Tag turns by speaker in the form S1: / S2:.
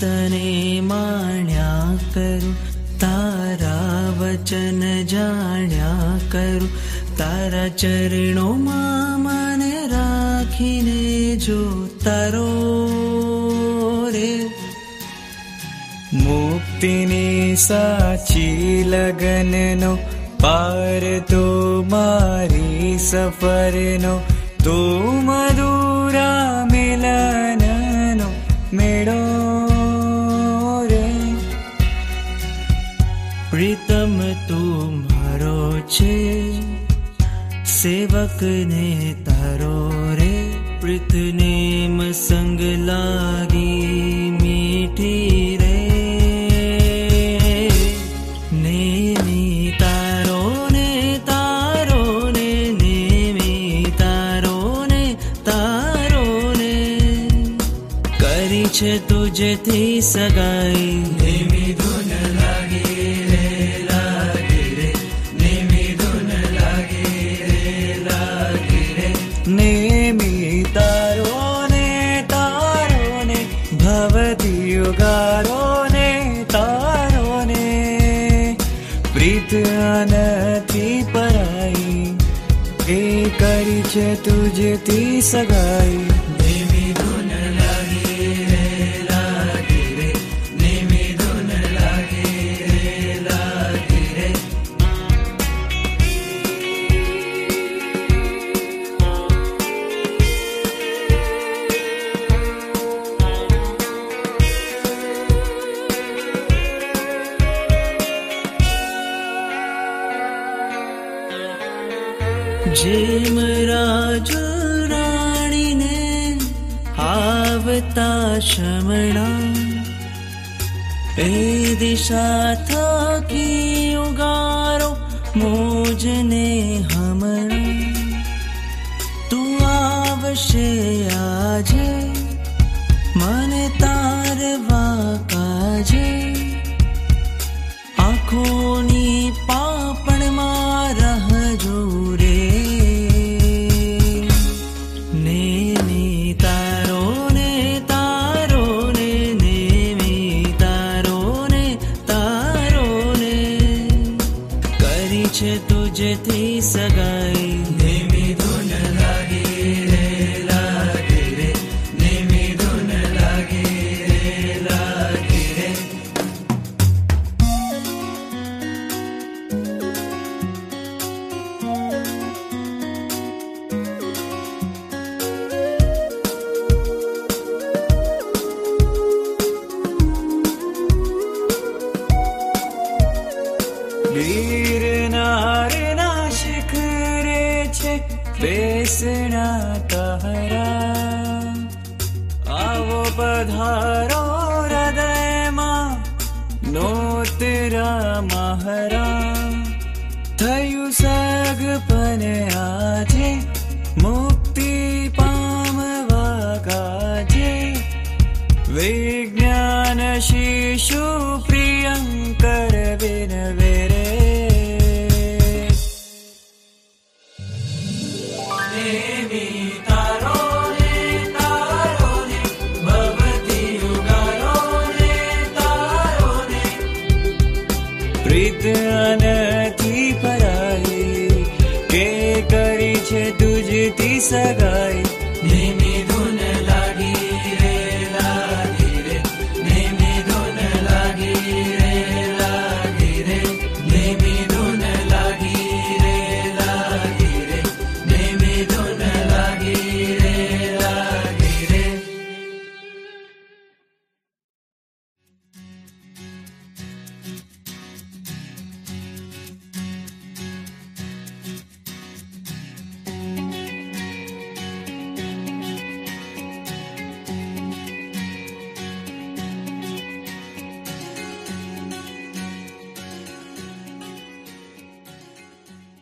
S1: તને માણ્યા કરું, તારા વચન જાણ્યા કરું, તારા ચરણોમાં મને રાખીને જો તારો રે. મુક્તિની સાચી લગનનો પાર તો મારી સફરનો, તો મધુરા મિલનનો મેળો રે. પ્રીતમ તું મારો છે, સેવકને તારો રે. પ્રીતને સંગ લાગી મીઠી રે. નેમી તારો ને તારો ને, નેમી તારો ને તારો ને, કરી છે તુજથી સગાઈ. નેમી ધૂન લાગી રે, લાગી રે, નેમી ધૂન લાગી રે, લાગી રે. નેમી તારો ને તારો ને, ભવતી યુગારો ને તારો ને, પ્રીત નથી પરાઈ, એ કરી છે તુજથી સગાઈ. નેમી ધૂન લાગી રે, લાગી રે, નેમી ધૂન લાગી રે, લાગી રે. જેમ રાજુ રાણીને આવતા શમણા, એ દિશા થકી ઉગારો મોજને હમણાં. તું આવશે આજે મને તારવા કાજે, આંખોની પાપણમાં રહજો રે. નેમી તારો ને તારો ને, નેમી તારો ને તારો ને, કરી છે તુજથી સગાઈ. નેમી ધૂન લાગી રે, લાગી રે, નેમી ધૂન લાગી રે, લાગી રે. ગિરનારના શિખરે છે બેસણા તારા, આવો પધારો હૃદયમાં નોતરા મહારા. થયું સગપન આજે મુક્તિ પામવા કાજે, વિજ્ઞાન શિશુ પ્રિયંકર વિનવે રે. નેમી તારો ને તારો ને, ભવતી યુગારો ને તારો ને, પ્રીત નથી પરાઈ, કે કરી છે તુજથી સગાઈ.